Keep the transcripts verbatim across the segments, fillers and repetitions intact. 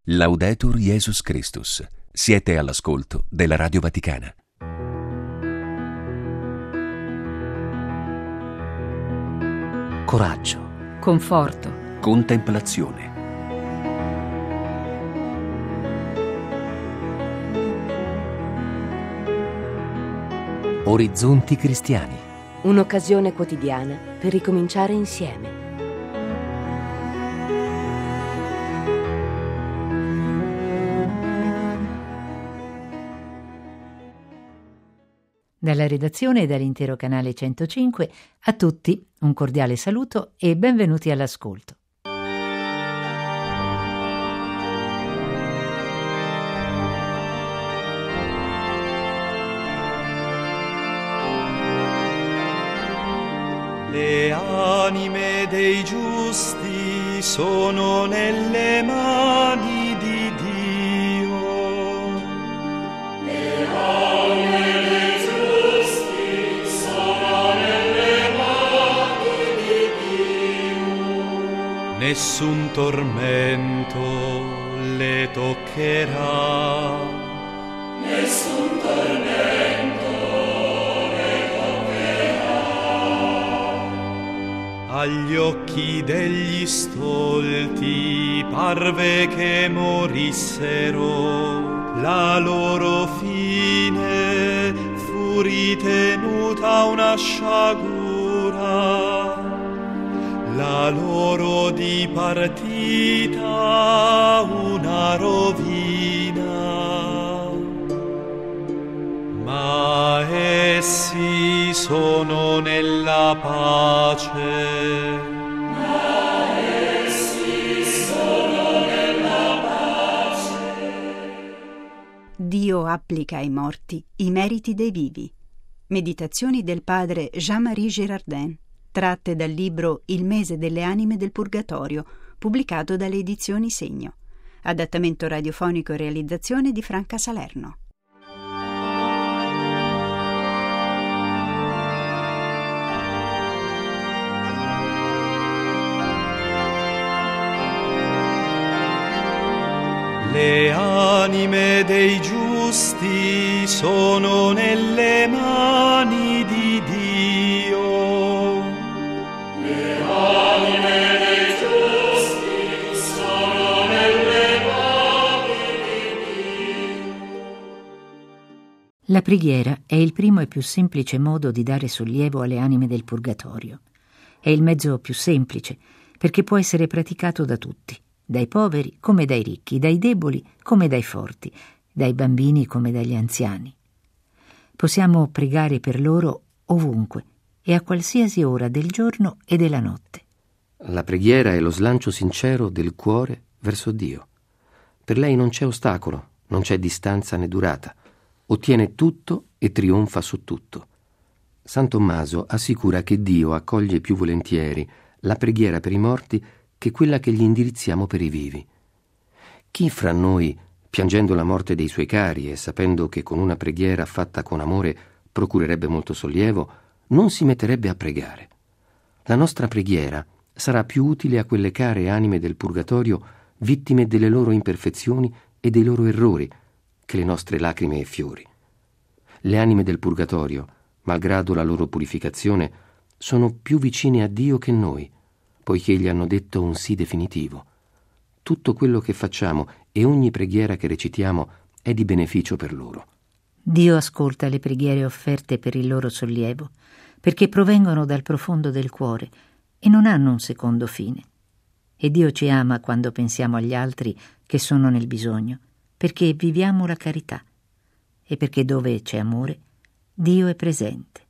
Laudetur Jesus Christus. Siete all'ascolto della Radio Vaticana. Coraggio, conforto, Contemplazione. orizzonti cristiani. Un'occasione quotidiana per ricominciare insieme. Dalla redazione e dall'intero canale centocinque a tutti un cordiale saluto e benvenuti all'ascolto. Le anime dei giusti sono nelle mani di Dio. Le anime dei giusti sono nelle mani di Dio. Nessun tormento le toccherà. Nessun tormento. Agli occhi degli stolti parve che morissero, la loro fine fu ritenuta una sciagura, la loro dipartita una rovina. Ma essi sono nella pace. Ma essi sono nella pace. Dio applica ai morti i meriti dei vivi. Meditazioni del padre Jean-Marie Girardin, tratte dal libro Il mese delle anime del Purgatorio, pubblicato dalle edizioni Segno. Adattamento radiofonico e realizzazione di Franca Salerno. Le anime dei giusti sono nelle mani di Dio. Le anime dei giusti sono nelle mani di Dio. La preghiera è il primo e più semplice modo di dare sollievo alle anime del purgatorio. È il mezzo più semplice perché può essere praticato da tutti. Dai poveri come dai ricchi, dai deboli come dai forti, dai bambini come dagli anziani. Possiamo pregare per loro ovunque e a qualsiasi ora del giorno e della notte. La preghiera è lo slancio sincero del cuore verso Dio. Per lei non c'è ostacolo, non c'è distanza né durata. Ottiene tutto e trionfa su tutto. San Tommaso assicura che Dio accoglie più volentieri la preghiera per i morti che quella che gli indirizziamo per i vivi. Chi fra noi, piangendo la morte dei suoi cari e sapendo che con una preghiera fatta con amore procurerebbe molto sollievo, non si metterebbe a pregare? La nostra preghiera sarà più utile a quelle care anime del purgatorio, vittime delle loro imperfezioni e dei loro errori, che le nostre lacrime e fiori. Le anime del purgatorio, malgrado la loro purificazione, sono più vicine a Dio che noi, poiché gli hanno detto un sì definitivo. Tutto quello che facciamo e ogni preghiera che recitiamo è di beneficio per loro. Dio ascolta le preghiere offerte per il loro sollievo, perché provengono dal profondo del cuore e non hanno un secondo fine. E Dio ci ama quando pensiamo agli altri che sono nel bisogno, perché viviamo la carità e perché dove c'è amore, Dio è presente.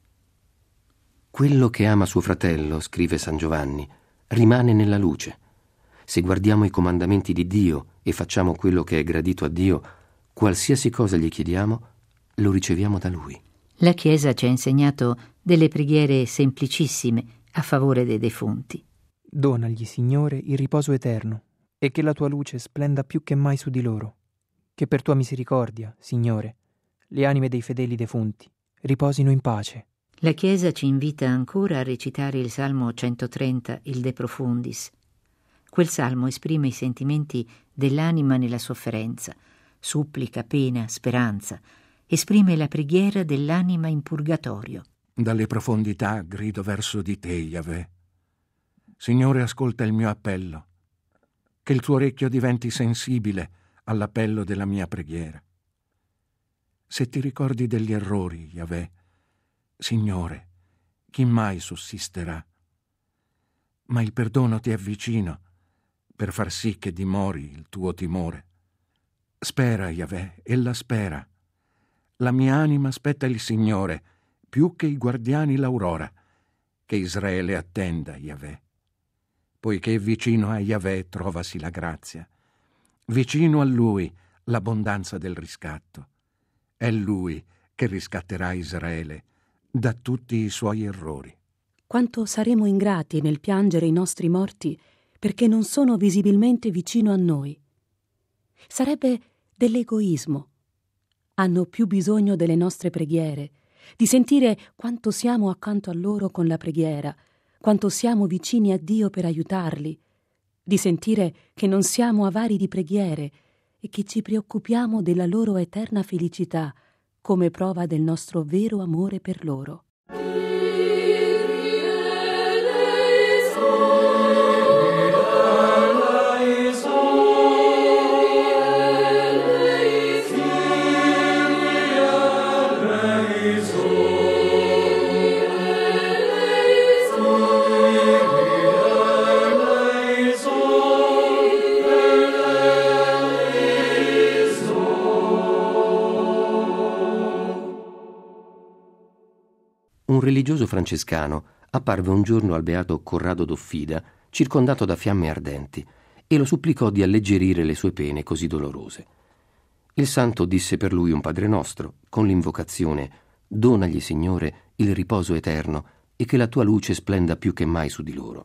Quello che ama suo fratello, scrive San Giovanni, rimane nella luce. Se guardiamo i comandamenti di Dio e facciamo quello che è gradito a Dio, qualsiasi cosa gli chiediamo, lo riceviamo da Lui. La Chiesa ci ha insegnato delle preghiere semplicissime a favore dei defunti. Donagli, Signore, il riposo eterno, e che la tua luce splenda più che mai su di loro. Che per tua misericordia, Signore, le anime dei fedeli defunti riposino in pace. La Chiesa ci invita ancora a recitare il Salmo centotrenta, il De Profundis. Quel salmo esprime i sentimenti dell'anima nella sofferenza, supplica, pena, speranza, esprime la preghiera dell'anima in purgatorio. Dalle profondità grido verso di te, Yahweh. Signore, ascolta il mio appello. Che il tuo orecchio diventi sensibile all'appello della mia preghiera. Se ti ricordi degli errori, Yahweh, Signore, chi mai sussisterà? Ma il perdono ti è vicino per far sì che dimori il tuo timore. Spera, Yahweh, ella spera. La mia anima aspetta il Signore più che i guardiani l'aurora, che Israele attenda, Yahweh. Poiché vicino a Yahweh trovasi la grazia, vicino a Lui l'abbondanza del riscatto. È Lui che riscatterà Israele da tutti i suoi errori. Quanto saremo ingrati nel piangere i nostri morti perché non sono visibilmente vicino a noi. Sarebbe dell'egoismo. Hanno più bisogno delle nostre preghiere, di sentire quanto siamo accanto a loro con la preghiera, quanto siamo vicini a Dio per aiutarli, di sentire che non siamo avari di preghiere e che ci preoccupiamo della loro eterna felicità come prova del nostro vero amore per loro. Un religioso francescano apparve un giorno al beato Corrado d'Offida, circondato da fiamme ardenti, e lo supplicò di alleggerire le sue pene così dolorose. Il santo disse per lui un Padre Nostro, con l'invocazione: «Donagli, Signore, il riposo eterno e che la tua luce splenda più che mai su di loro».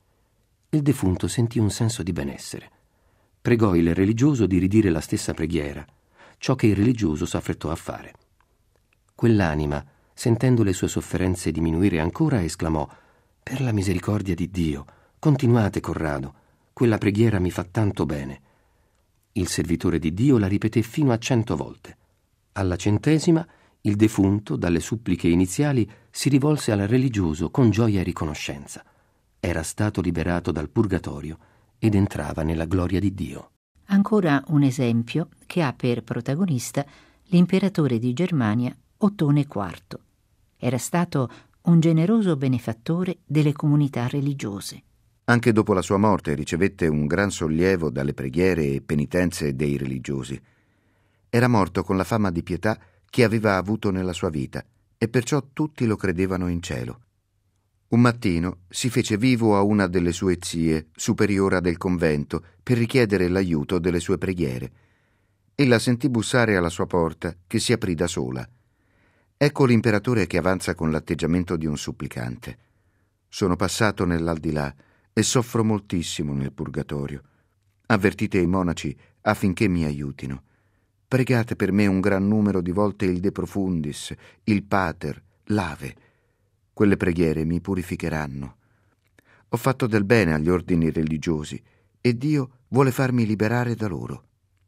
Il defunto sentì un senso di benessere. Pregò il religioso di ridire la stessa preghiera, ciò che il religioso s'affrettò a fare. Quell'anima, sentendo le sue sofferenze diminuire ancora, esclamò: «Per la misericordia di Dio, continuate, Corrado, quella preghiera mi fa tanto bene». Il servitore di Dio la ripeté fino a cento volte. Alla centesima, il defunto, dalle suppliche iniziali, si rivolse al religioso con gioia e riconoscenza. Era stato liberato dal purgatorio ed entrava nella gloria di Dio. Ancora un esempio che ha per protagonista l'imperatore di Germania Ottone quarto. Era stato un generoso benefattore delle comunità religiose. Anche dopo la sua morte ricevette un gran sollievo dalle preghiere e penitenze dei religiosi. Era morto con la fama di pietà che aveva avuto nella sua vita e perciò tutti lo credevano in cielo. Un mattino si fece vivo a una delle sue zie, superiora del convento, per richiedere l'aiuto delle sue preghiere. Ella sentì bussare alla sua porta, che si aprì da sola. Ecco l'imperatore che avanza con l'atteggiamento di un supplicante. «Sono passato nell'aldilà e soffro moltissimo nel purgatorio. Avvertite i monaci affinché mi aiutino. Pregate per me un gran numero di volte il De Profundis, il Pater, l'Ave. Quelle preghiere mi purificheranno. Ho fatto del bene agli ordini religiosi e Dio vuole farmi liberare da loro».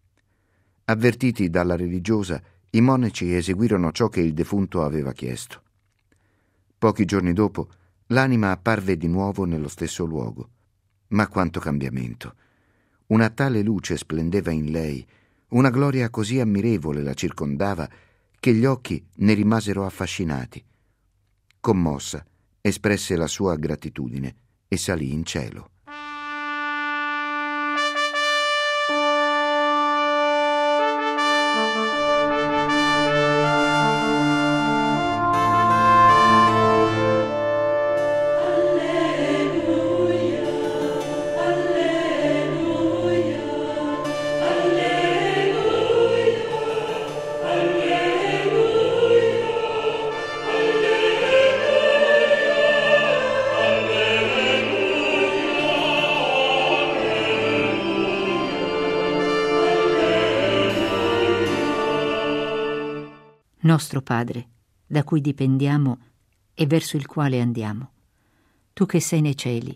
Avvertiti dalla religiosa, i monaci eseguirono ciò che il defunto aveva chiesto. Pochi giorni dopo, l'anima apparve di nuovo nello stesso luogo. Ma quanto cambiamento! Una tale luce splendeva in lei, una gloria così ammirevole la circondava, che gli occhi ne rimasero affascinati. Commossa, espresse la sua gratitudine e salì in cielo. Nostro Padre, da cui dipendiamo e verso il quale andiamo, tu che sei nei cieli,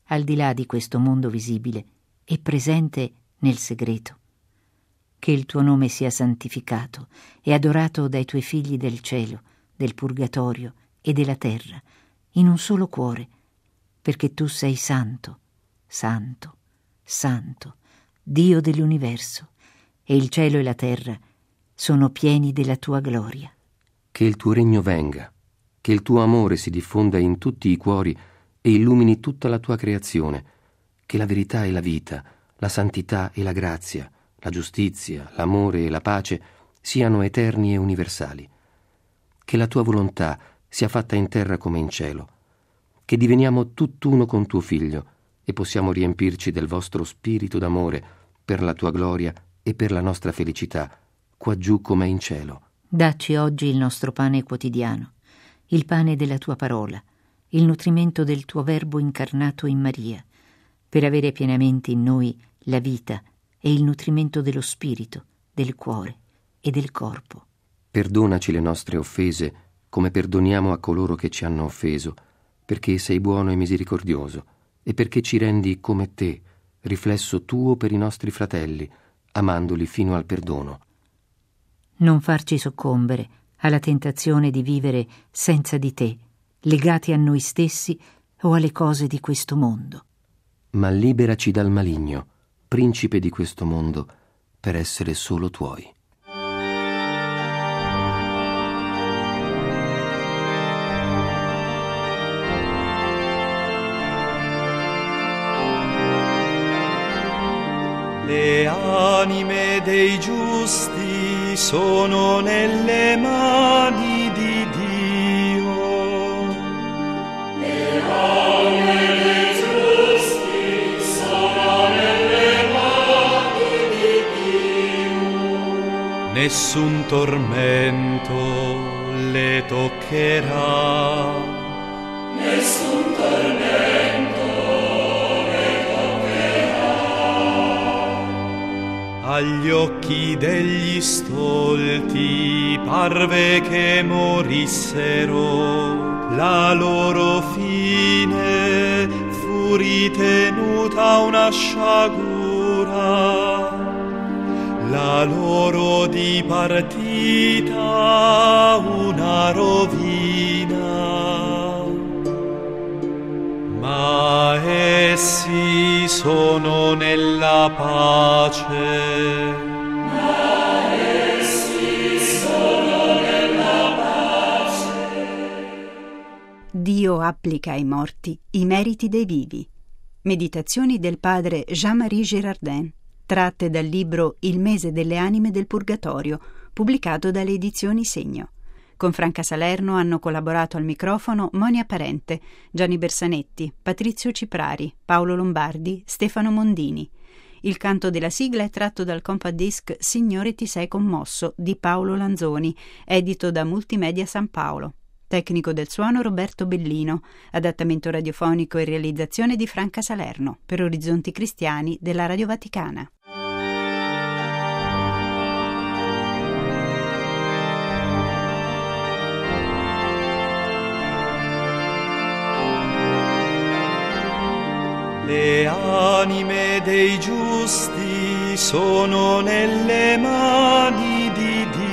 al di là di questo mondo visibile e presente nel segreto. Che il tuo nome sia santificato e adorato dai tuoi figli del cielo, del purgatorio e della terra, in un solo cuore, perché tu sei santo, santo, santo, Dio dell'universo, e il cielo e la terra sono pieni della tua gloria. Che il tuo regno venga, che il tuo amore si diffonda in tutti i cuori e illumini tutta la tua creazione, che la verità e la vita, la santità e la grazia, la giustizia, l'amore e la pace siano eterni e universali. Che la tua volontà sia fatta in terra come in cielo, che diveniamo tutt'uno con tuo Figlio e possiamo riempirci del vostro spirito d'amore per la tua gloria e per la nostra felicità, qua giù come in cielo. Dacci oggi il nostro pane quotidiano, il pane della tua parola, il nutrimento del tuo Verbo incarnato in Maria, per avere pienamente in noi la vita e il nutrimento dello spirito, del cuore e del corpo. Perdonaci le nostre offese, come perdoniamo a coloro che ci hanno offeso, perché sei buono e misericordioso, e perché ci rendi come te, riflesso tuo per i nostri fratelli, amandoli fino al perdono. Non farci soccombere alla tentazione di vivere senza di te, legati a noi stessi o alle cose di questo mondo. Ma liberaci dal maligno, principe di questo mondo, per essere solo tuoi. Le anime dei giusti sono nelle mani di Dio. Le anime dei giusti sono nelle mani di Dio. Nessun tormento le toccherà. Nessun tormento. Agli occhi degli stolti parve che morissero, la loro fine fu ritenuta una sciagura, la loro dipartita una rovina. Ma essi sono nella pace. Ma essi sono nella pace. Dio applica ai morti i meriti dei vivi. Meditazioni del padre Jean-Marie Girardin, tratte dal libro Il mese delle anime del purgatorio, pubblicato dalle edizioni Segno. Con Franca Salerno hanno collaborato al microfono Monia Parente, Gianni Bersanetti, Patrizio Ciprari, Paolo Lombardi, Stefano Mondini. Il canto della sigla è tratto dal compact disc Signore ti sei commosso di Paolo Lanzoni, edito da Multimedia San Paolo. Tecnico del suono Roberto Bellino, adattamento radiofonico e realizzazione di Franca Salerno per Orizzonti Cristiani della Radio Vaticana. Le anime dei giusti sono nelle mani di Dio.